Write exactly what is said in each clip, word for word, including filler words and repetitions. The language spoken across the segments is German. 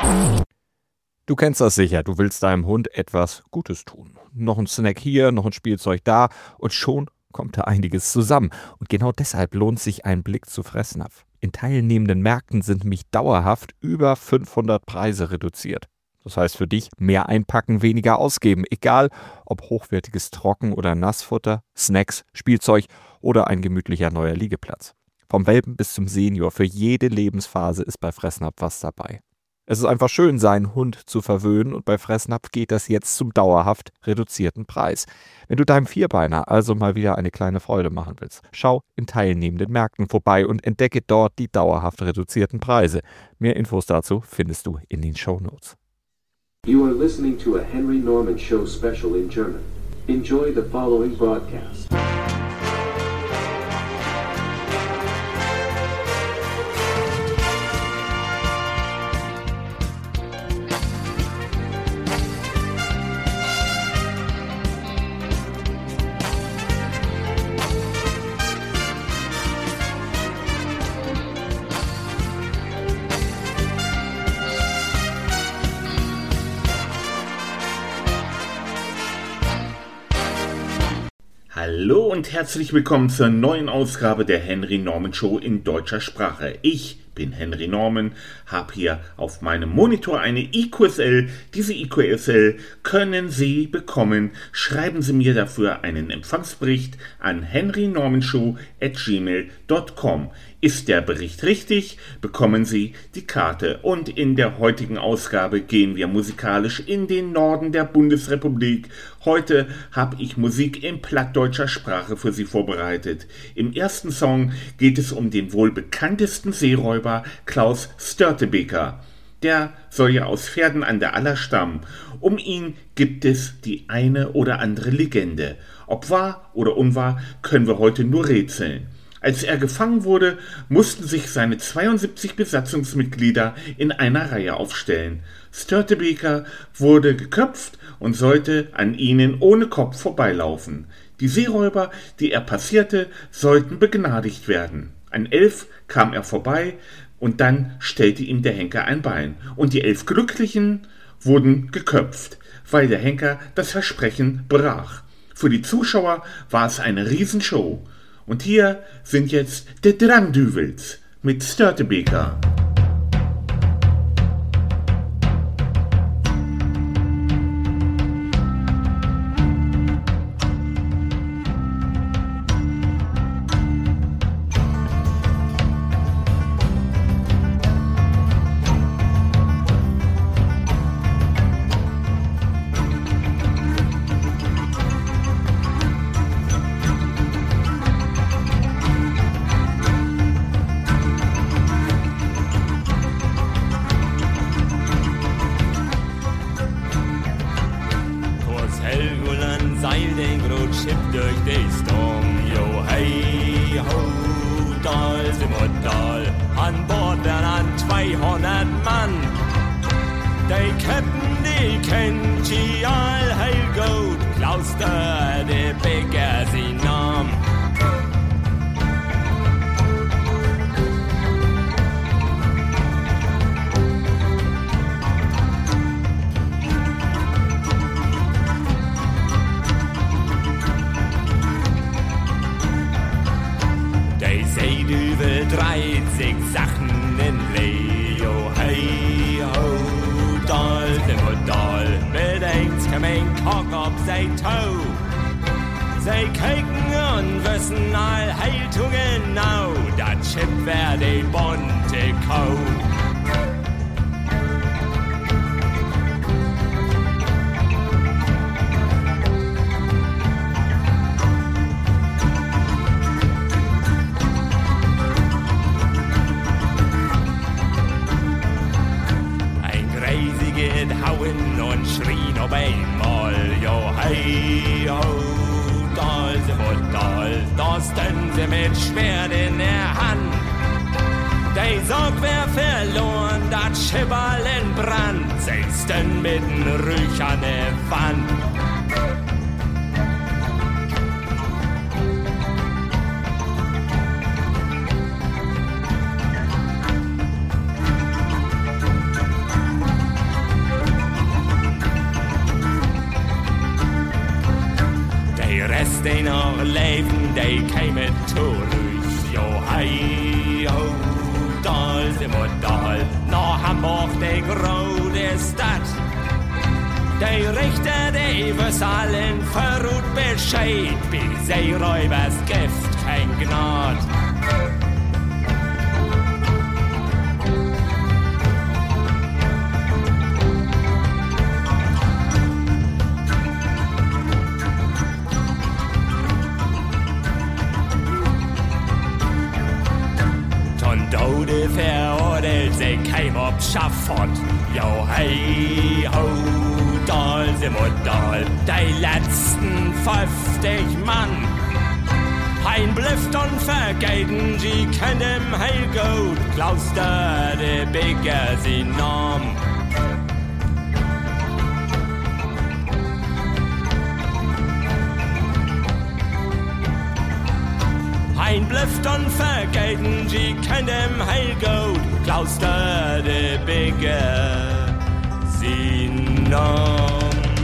Du kennst das sicher, du willst deinem Hund etwas Gutes tun. Noch ein Snack hier, noch ein Spielzeug da und schon kommt da einiges zusammen. Und genau deshalb lohnt sich ein Blick zu Fressnapf. In teilnehmenden Märkten sind nämlich dauerhaft über fünfhundert Preise reduziert. Das heißt für dich, mehr einpacken, weniger ausgeben. Egal, ob hochwertiges Trocken- oder Nassfutter, Snacks, Spielzeug oder ein gemütlicher neuer Liegeplatz. Vom Welpen bis zum Senior, für jede Lebensphase ist bei Fressnapf was dabei. Es ist einfach schön, seinen Hund zu verwöhnen und bei Fressnapf geht das jetzt zum dauerhaft reduzierten Preis. Wenn du deinem Vierbeiner also mal wieder eine kleine Freude machen willst, schau in teilnehmenden Märkten vorbei und entdecke dort die dauerhaft reduzierten Preise. Mehr Infos dazu findest du in den Shownotes. You are listening to a Henry Norman Show special in German. Enjoy the following broadcast. Hallo und herzlich willkommen zur neuen Ausgabe der Henry Norman Show in deutscher Sprache. Ich bin Henry Norman, habe hier auf meinem Monitor eine I Q S L. Diese I Q S L können Sie bekommen. Schreiben Sie mir dafür einen Empfangsbericht an henrynormanshow at gmail dot com. Ist der Bericht richtig, bekommen Sie die Karte. Und in der heutigen Ausgabe gehen wir musikalisch in den Norden der Bundesrepublik. Heute habe ich Musik in plattdeutscher Sprache für Sie vorbereitet. Im ersten Song geht es um den wohl bekanntesten Seeräuber Klaus Störtebeker. Der soll ja aus Pferden an der Aller stammen. Um ihn gibt es die eine oder andere Legende. Ob wahr oder unwahr, können wir heute nur rätseln. Als er gefangen wurde, mussten sich seine zweiundsiebzig Besatzungsmitglieder in einer Reihe aufstellen. Störtebeker wurde geköpft und sollte an ihnen ohne Kopf vorbeilaufen. Die Seeräuber, die er passierte, sollten begnadigt werden. An elf kam er vorbei und dann stellte ihm der Henker ein Bein. Und die elf Glücklichen wurden geköpft, weil der Henker das Versprechen brach. Für die Zuschauer war es eine Riesenshow. Und hier sind jetzt die Drandüvels mit Störtebeker. noch leben, die kämen zurück. Jo, hei, ho, da sind wir da, nach Hamburg, die große Stadt. Die Richter, die wissen allen verrückt Bescheid, bis sie Räubers Gift kein Gnad. Tode verordelt, sie keim ob Schafott. Jo, hey, ho, da sind wir da, die letzten fünfzig Mann. Ein blüfft und vergeiden, sie kennt im Heilgut, Klauster, de Bigger, sie Norm. Ein blüfft und vergeiden, sie kennt im Heilgut, Klauster, de Bigger, sie Norm.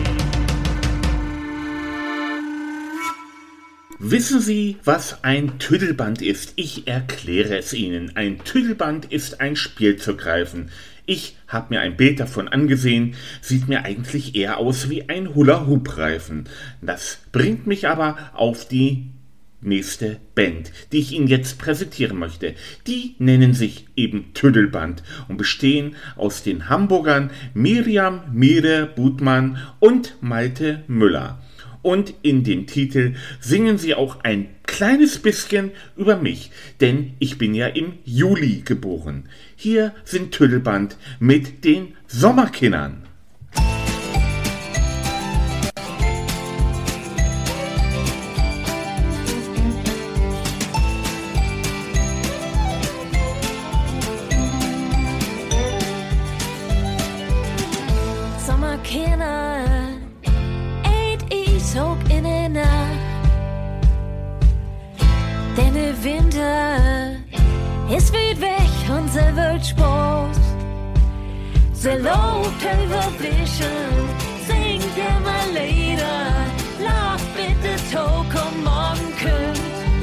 Wissen Sie, was ein Tüdelband ist? Ich erkläre es Ihnen. Ein Tüdelband ist ein Spielzeugreifen. Ich habe mir ein Bild davon angesehen, sieht mir eigentlich eher aus wie ein Hula-Hoop-Reifen. Das bringt mich aber auf die nächste Band, die ich Ihnen jetzt präsentieren möchte. Die nennen sich eben Tüdelband und bestehen aus den Hamburgern Miriam Mire Budmann und Malte Müller. Und in dem Titel singen sie auch ein kleines bisschen über mich, denn ich bin ja im Juli geboren. Hier sind Tüdelband mit den Sommerkindern. Sommerkinder, eet ich hoch in der Nacht. Denn der Winter ist weit weg und sie wird Spaß. Sie lobt über Wischen, singt immer Lieder, lacht bitte Tag und morgen kommt.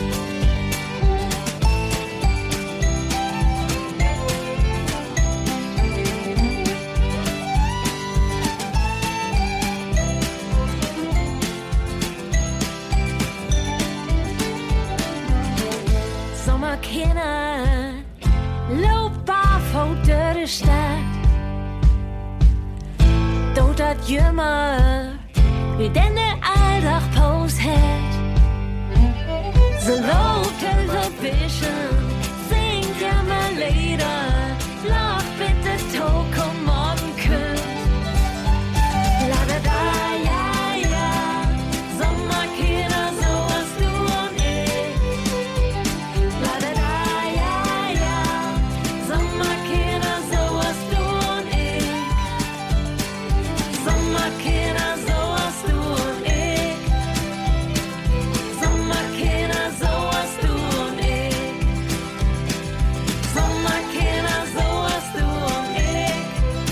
Sommerkinder, loop barfoot door de stad. Dood dat jummer, wie den de aldag poos het. Ze loopt over vision, zingt jammer lieder, lacht bitte Tag und morgen kommt. La da da, ja, ja, Sommerkinder, so was du und ich. La da da, ja, ja, Sommerkinder, so was du und ich. Sommerkinder, so was du und ich. Sommerkinder, so was du und ich. Sommerkinder, so was du und ich.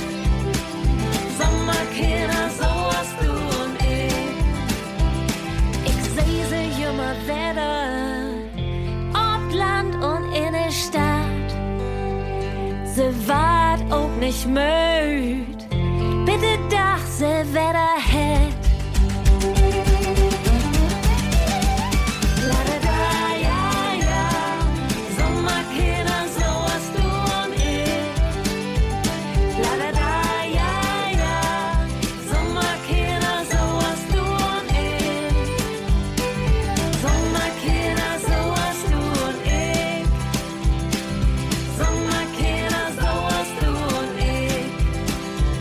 Sommerkinder, so was du und ich. Ich seh sie immer wieder, ob Land und in der Stadt. Sie ward auch nicht müd, bitte dach sie wieder het. La da da, ja, ja, Sommerkinder, so was du und ich. La da da, ja, ja, Sommerkinder, so was du und ich. Sommerkinder, so was du und ich. Sommerkinder, so was du und ich.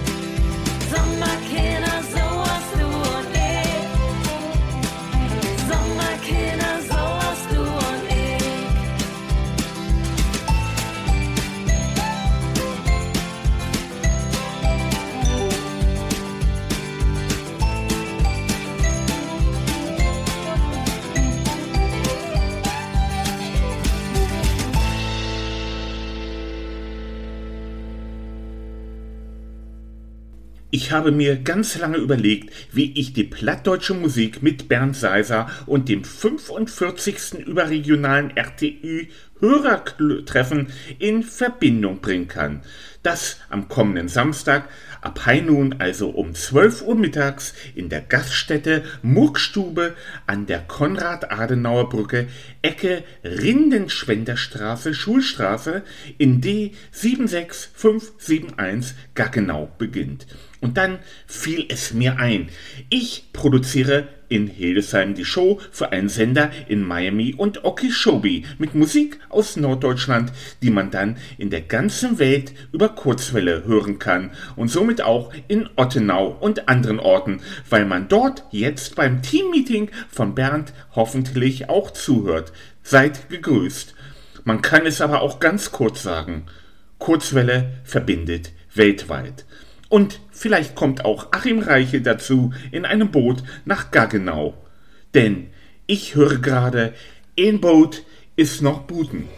Ich habe mir ganz lange überlegt, wie ich die plattdeutsche Musik mit Bernd Seiser und dem fünfundvierzigsten überregionalen R T Ü-Hörertreffen in Verbindung bringen kann. Das am kommenden Samstag ab High Noon, also um zwölf Uhr mittags in der Gaststätte Muckstube an der Konrad-Adenauer-Brücke, Ecke Rindenschwenderstraße, Schulstraße in D sieben sechs fünf sieben eins Gaggenau beginnt. Und dann fiel es mir ein, ich produziere in Hildesheim die Show für einen Sender in Miami und Okeechobee mit Musik aus Norddeutschland, die man dann in der ganzen Welt über Kurzwelle hören kann und somit auch in Ottenau und anderen Orten, weil man dort jetzt beim Teammeeting von Bernd hoffentlich auch zuhört. Seid gegrüßt. Man kann es aber auch ganz kurz sagen. Kurzwelle verbindet weltweit. Und vielleicht kommt auch Achim Reiche dazu in einem Boot nach Gaggenau. Denn ich höre gerade, ein Boot ist noch Buten.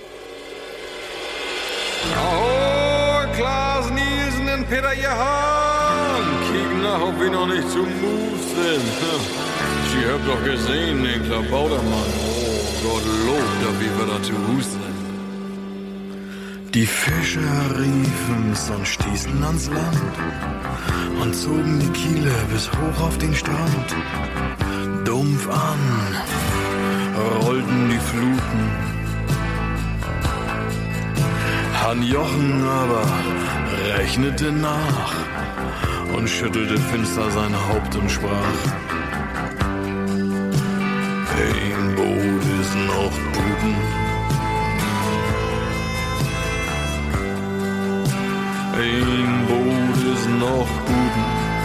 Ahoi, Klaas Nielsen und Peter Johann. Kiek nach, ob wir noch nicht zu Mus sind. Sie habt doch gesehen, den Klabautermann. Oh Gott, lob, da wie wir da zu Hus sind. Die Fischer riefen's und stießen ans Land und zogen die Kiele bis hoch auf den Strand. Dumpf an rollten die Fluten. Han Jochen aber rechnete nach und schüttelte finster sein Haupt und sprach: Ein Boot ist noch Buten. Ein Boot ist noch Buten.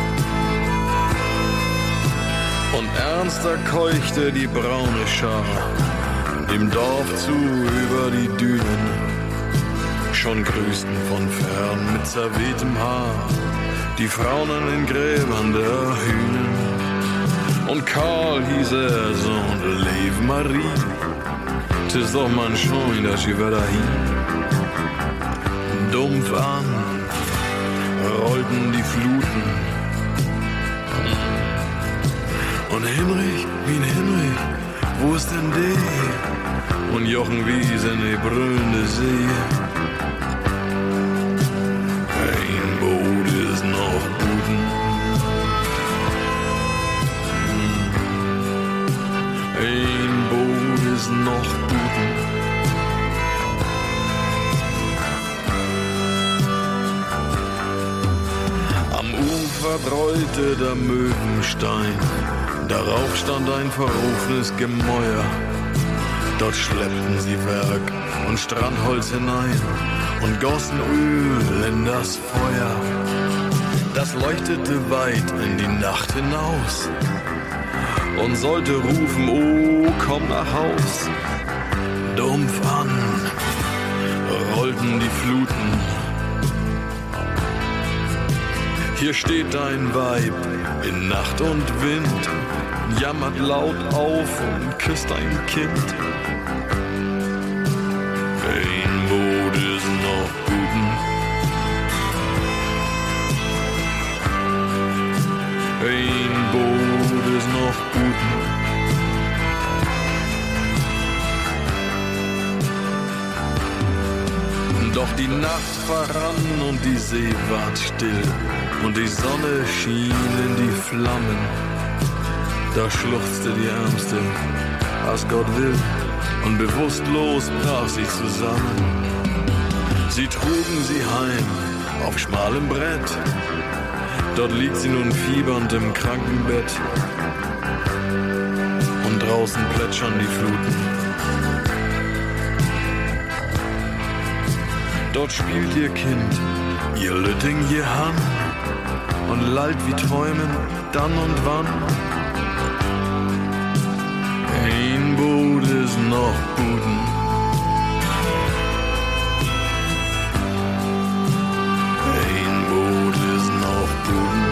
Und ernster keuchte die braune Schar dem Dorf zu über die Dünen. Schon grüßten von fern mit zerwehtem Haar die Frauen an den Gräbern der Hühnen. Und Karl hieß er, Sohn de Lev Marie, tis doch man schon, dass ich wieder hin. Dumpf an rollten die Fluten. Und Hinrich, wie ein Hinrich, wo ist denn der? Und Jochen wies in die brüllende See. Ein Boot ist noch Buten. Ein Boot ist noch Buten. Vertrollte der Möwenstein, darauf stand ein verrufenes Gemäuer. Dort schleppten sie Werk und Strandholz hinein und gossen Öl in das Feuer. Das leuchtete weit in die Nacht hinaus und sollte rufen, oh, komm nach Haus. Dumpf an rollten die Fluten. Hier steht ein Weib in Nacht und Wind, jammert laut auf und küsst ein Kind. Ein Boot ist noch Buten. Ein Boot ist noch Buten. Doch die Nacht verrann und die See ward still und die Sonne schien in die Flammen. Da schluchzte die Ärmste, was Gott will, und bewusstlos brach sie zusammen. Sie trugen sie heim auf schmalem Brett, dort liegt sie nun fiebernd im Krankenbett. Und draußen plätschern die Fluten. Dort spielt ihr Kind, ihr Lütting, ihr Hann, und lallt wie träumen, dann und wann. Ein Boot ist noch Buten. Ein Boot ist noch Buten.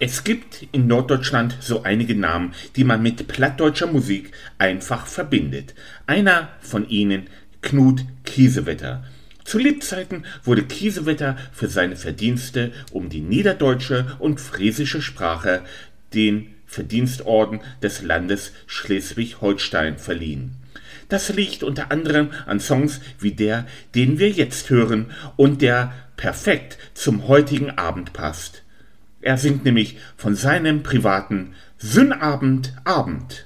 Es gibt in Norddeutschland so einige Namen, die man mit plattdeutscher Musik einfach verbindet. Einer von ihnen, Knut Kiesewetter. Zu Lebzeiten wurde Kiesewetter für seine Verdienste um die niederdeutsche und friesische Sprache den Verdienstorden des Landes Schleswig-Holstein verliehen. Das liegt unter anderem an Songs wie der, den wir jetzt hören und der perfekt zum heutigen Abend passt. Er singt nämlich von seinem privaten Sünnabend Abend.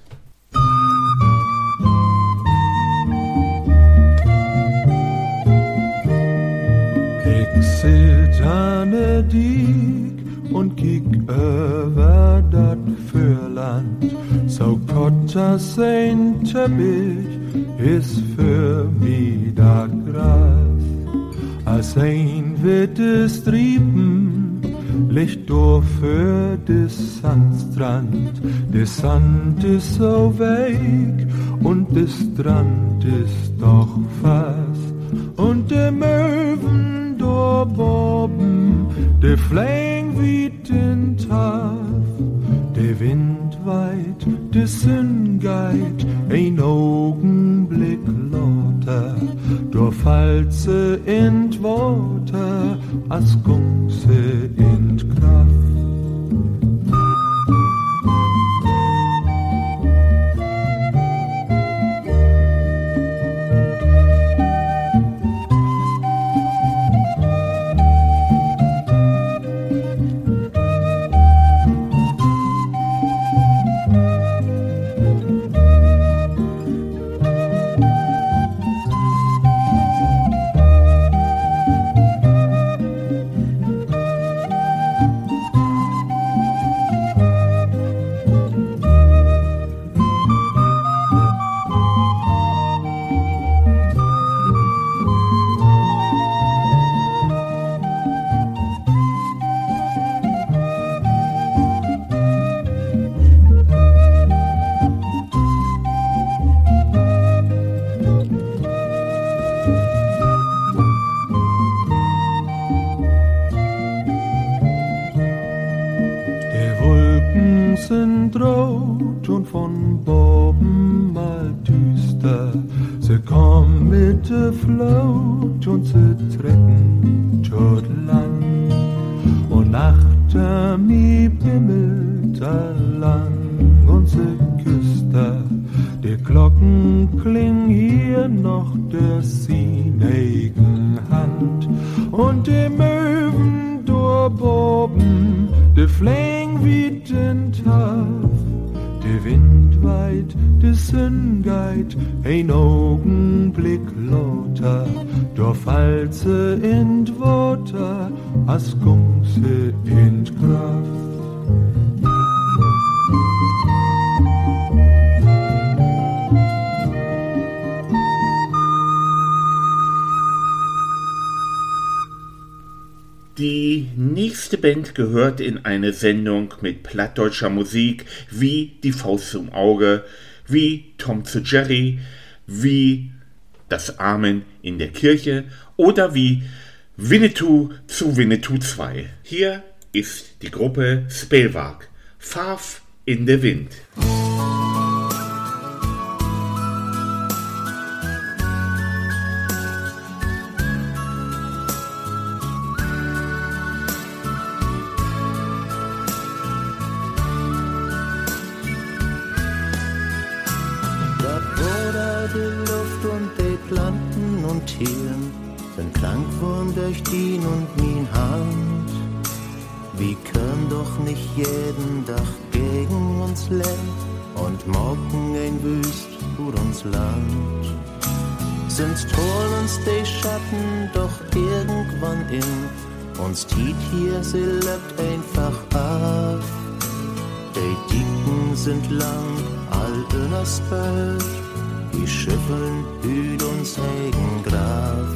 Ich sit an der Diek und kiek über dat Fürland. So kotter sein Teppich ist für mi dat Gras. Als ein wittes Triepen Licht durch für des Sandstrand. Der Sand ist so weg und der Strand ist doch fast. Und der Möwen durch Boben, der Fläng wie den Tag. Der Wind weit, der Sinn geht, ein Augenblick lauter. Durch Falze in Worte, als Gungse in Kraft. sind rot und von Boben mal düster. Sie kommen mit der Flaut und sie trecken tot lang. Und nachter mi bimmelt lang und sie küsst da. Die Glocken klingen hier noch der sineigen Hand. Und die Möwen durchboben, die Fläng wie den Tag. Der Wind weit, der Sinn geht, ein Augenblick lauter. Doch falze in Worte, as Gungse in Kraft. Die nächste Band gehört in eine Sendung mit plattdeutscher Musik wie Die Faust zum Auge, wie Tom zu Jerry, wie Das Amen in der Kirche oder wie Winnetou zu Winnetou zwei. Hier ist die Gruppe Spelwag, Farf in der Wind. Den Klangwurm durch din und min Hand. Wir können doch nicht jeden Tag gegen uns lernen und morgen ein Wüst für uns Land. Sonst holen uns die Schatten doch irgendwann in. Uns tiet hier, sie löppt einfach ab. Die Dicken sind lang, all in das Bild. Die Schiffeln hüt uns eigen Graf.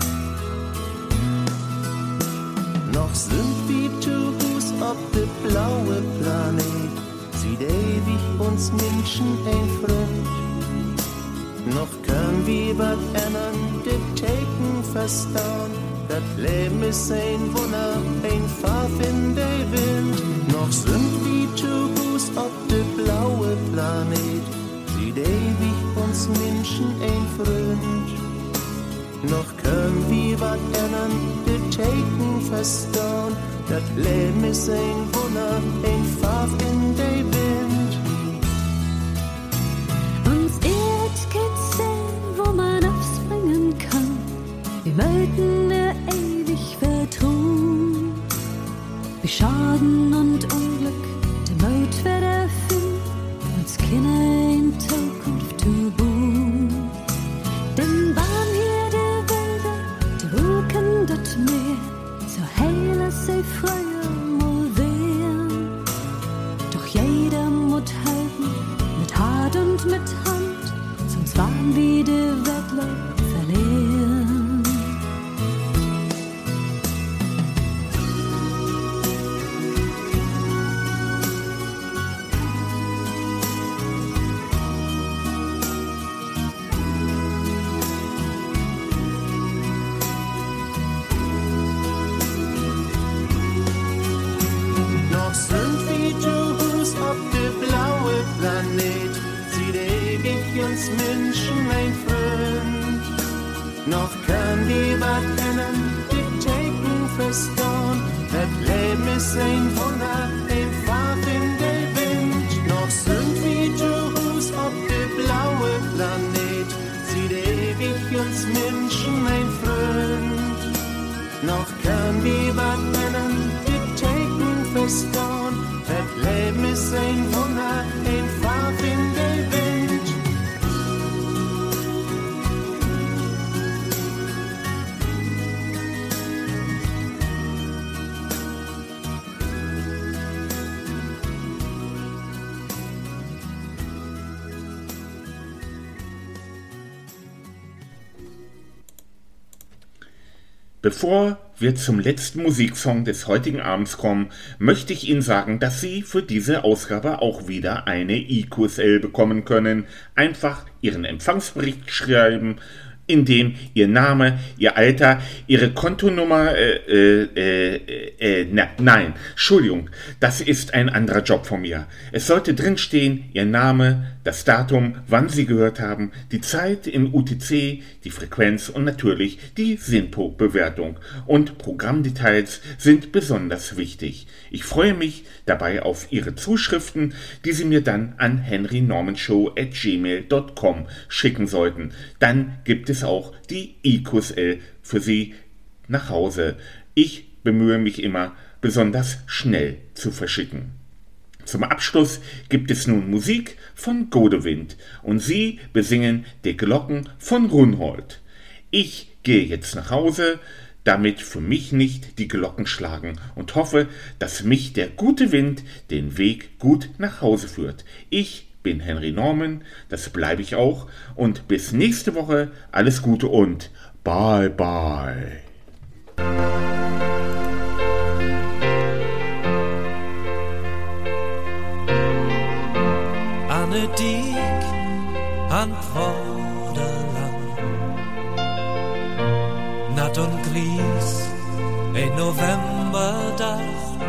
Noch sind wir zu Fuß auf der blaue Planet, sieht ewig uns Menschen ein Freund. Noch können wir was ändern, die Taken verstauen, das Leben ist ein Wunder, ein Pfaff in der Wind. Noch sind wie Tubus auf der blaue Planet, sieht ewig uns Menschen ein Freund. Noch können wir wat ändern, die Taken verstauen, das Leben ist ein Wunder, ein Pfaff in der Wind. Uns ehrt kein Zell, wo man aufspringen kann. Wir möchten der ewig vertrauen. Wie Schaden und Unglück, der Möt wird erfinden, uns Kinder in Zukunft zu boom. Denn waren hier die Wälder, die Wolken, das Meer, so heil als sie früher mal wären. Doch jeder muss helfen, mit Hart und mit Hand, sonst waren wir die Wettlauf verlieren. Noch sind wie Tubus auf der blaue Planet, sieht ewig uns Menschen ein Freund. Noch kann die wat ändern, die Taken verstauen, das Leben ist ein Wunder, ein Pfaff in der Wind. Noch sind wie Tubus auf der blaue Planet, sieht ewig uns Menschen ein Freund. Noch kann die wat ändern, die Taken verstauen, das Leben ist ein Wunder, ein Pfaff in der Wind. Bevor wir zum letzten Musiksong des heutigen Abends kommen, möchte ich Ihnen sagen, dass Sie für diese Ausgabe auch wieder eine I Q S L bekommen können. Einfach Ihren Empfangsbericht schreiben, in dem Ihr Name, Ihr Alter, Ihre Kontonummer, äh, äh, äh, äh, na, nein, Entschuldigung, das ist ein anderer Job von mir. Es sollte drinstehen, Ihr Name, das Datum, wann Sie gehört haben, die Zeit im U T C, die Frequenz und natürlich die SINPO-Bewertung. Und Programmdetails sind besonders wichtig. Ich freue mich dabei auf Ihre Zuschriften, die Sie mir dann an henry norman show at gmail dot com schicken sollten. Dann gibt es auch die I Q S L für Sie nach Hause. Ich bemühe mich immer, besonders schnell zu verschicken. Zum Abschluss gibt es nun Musik von Godewind und sie besingen die Glocken von Runhold. Ich gehe jetzt nach Hause, damit für mich nicht die Glocken schlagen und hoffe, dass mich der gute Wind den Weg gut nach Hause führt. Ich bin Henry Norman, das bleibe ich auch und bis nächste Woche alles Gute und bye bye. Anne Diek an Vorderland, Natt und Gries, ein Novemberdach,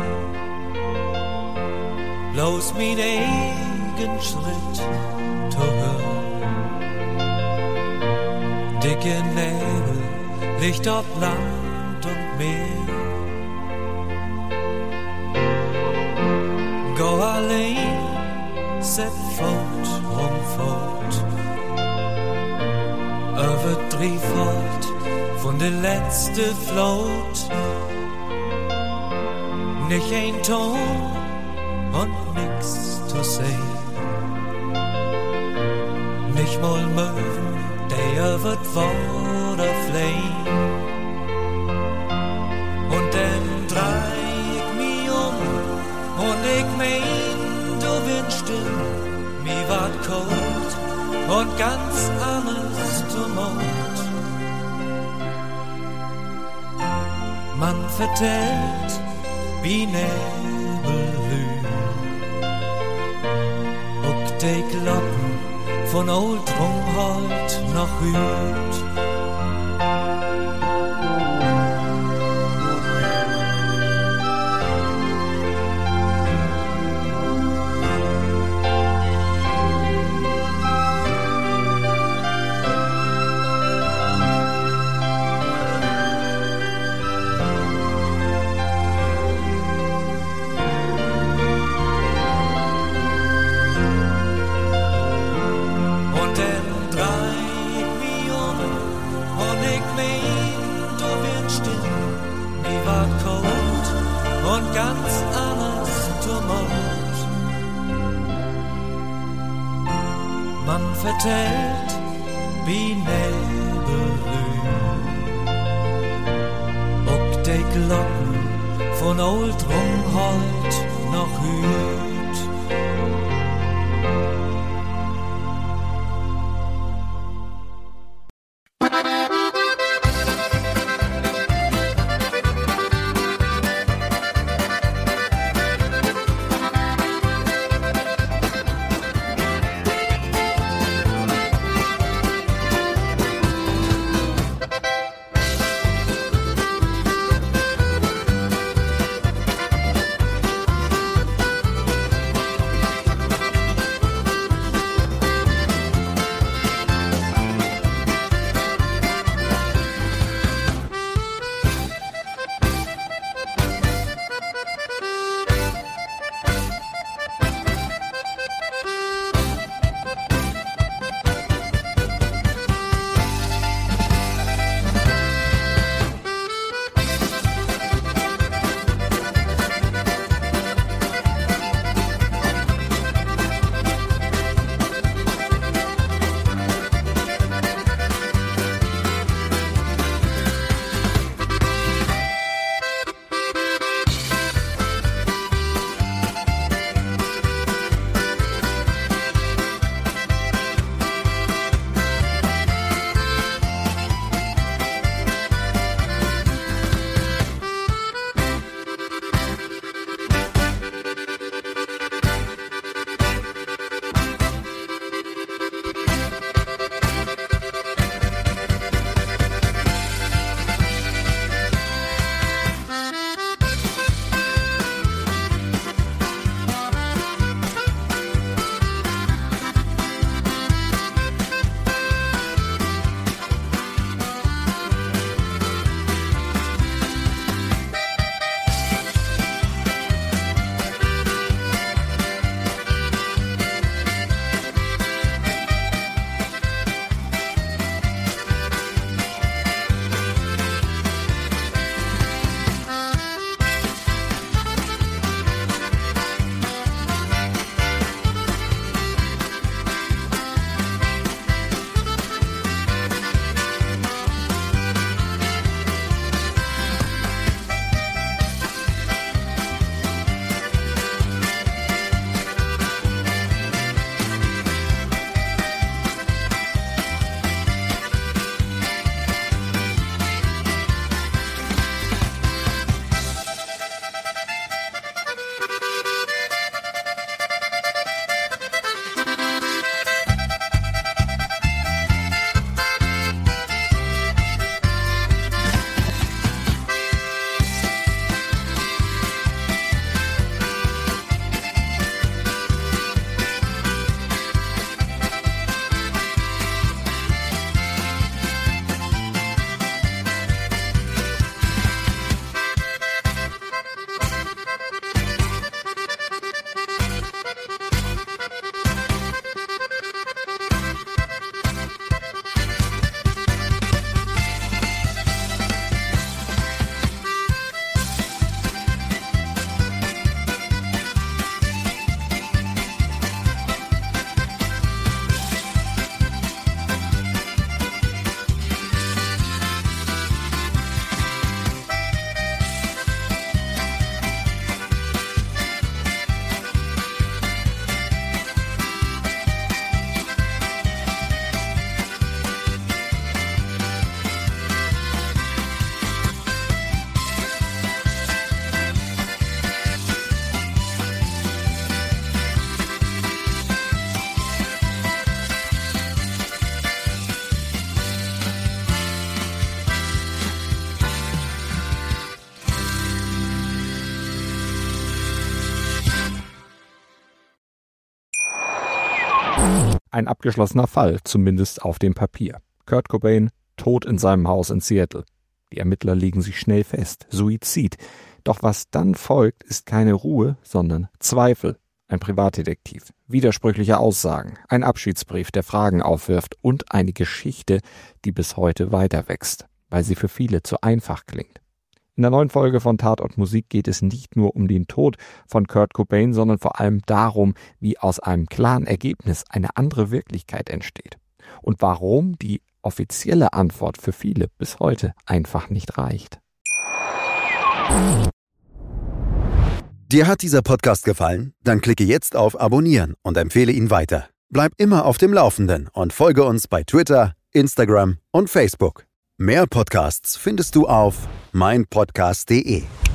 bloß mein eigen Schritt zu hören. Dicke Nebel, Licht auf Land und Meer. Go allein, set fort um fort, über Driefort von der letzte Float. Nicht ein Ton und nix zu sehen, nicht mal Möwen, der wird Worte flehen. Und dann dreh ich mich um und ich mein, du wünschst mir ward kalt und ganz alles Tumult. Man vertellt, wie Nebel lügen, und die Glocken von Old Rumhold noch hüt. man vertellt wie Nebelrüh. Ob die Glocken von Old Rungholt noch hüt. Ein abgeschlossener Fall, zumindest auf dem Papier. Kurt Cobain tot in seinem Haus in Seattle. Die Ermittler legen sich schnell fest. Suizid. Doch was dann folgt, ist keine Ruhe, sondern Zweifel. Ein Privatdetektiv, widersprüchliche Aussagen, ein Abschiedsbrief, der Fragen aufwirft und eine Geschichte, die bis heute weiter wächst, weil sie für viele zu einfach klingt. In der neuen Folge von Tatort Musik geht es nicht nur um den Tod von Kurt Cobain, sondern vor allem darum, wie aus einem klaren Ergebnis eine andere Wirklichkeit entsteht. Und warum die offizielle Antwort für viele bis heute einfach nicht reicht. Dir hat dieser Podcast gefallen? Dann klicke jetzt auf Abonnieren und empfehle ihn weiter. Bleib immer auf dem Laufenden und folge uns bei Twitter, Instagram und Facebook. Mehr Podcasts findest du auf meinpodcast punkt de.